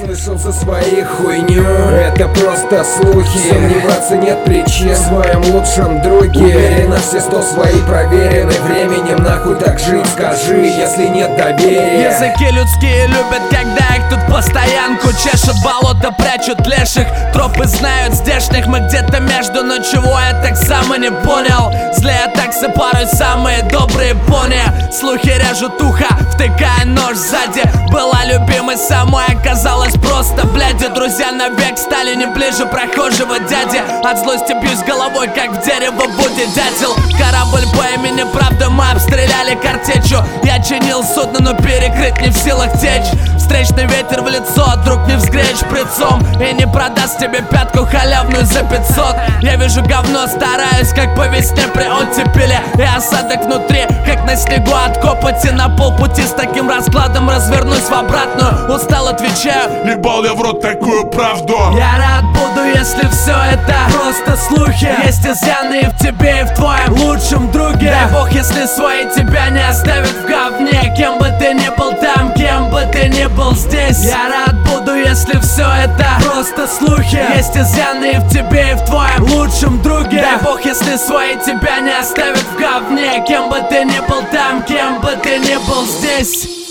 слышал за своих хуйню. Это просто слухи, сомневаться нет причин в своем лучшем друге. Уверена, все 100 свои проверены временем. Нахуй так жить, скажи, если нет доверия. Языки людские любят, когда их тут постоянку чешут, болото прячут леших. Тропы знают здешних, мы где-то между. Но чего я так сам и не понял? Злые таксы порой самые добрые пони. Слухи режут ухо, втыкая нож сзади. Была любимой самой, оказалось просто бляди. Друзья навек стали не ближе прохожего дяди. От злости бьюсь головой, как в дерево будет дятел. Корабль по имени Правда мы обстреляли картечью. Я чинил судно, но перекрыть не в силах течь. Встречный ветер в лицо, друг не взгреешь шприцом и не продаст тебе пятку халявную за 500. Я вижу говно, стараюсь, как по весне при оттепели. И осадок внутри, как на снегу от копоти. На полпути с таким раскладом развернусь в обратную. Устал, отвечаю, ебал я в рот такую правду. я рад буду, если все это просто слухи. Есть изъяны и в тебе, и в твоем лучшем друге. Дай бог, если свои тебя не оставят в говне. Кем бы ты ни был там, кем бы ты ни был здесь, я рад буду, если все это просто слухи. Есть изъяны и в тебе, и в твоем лучшем друге. Дай бог, если свои тебя не оставят в говне. Кем бы ты ни был там, кем бы ты ни был здесь.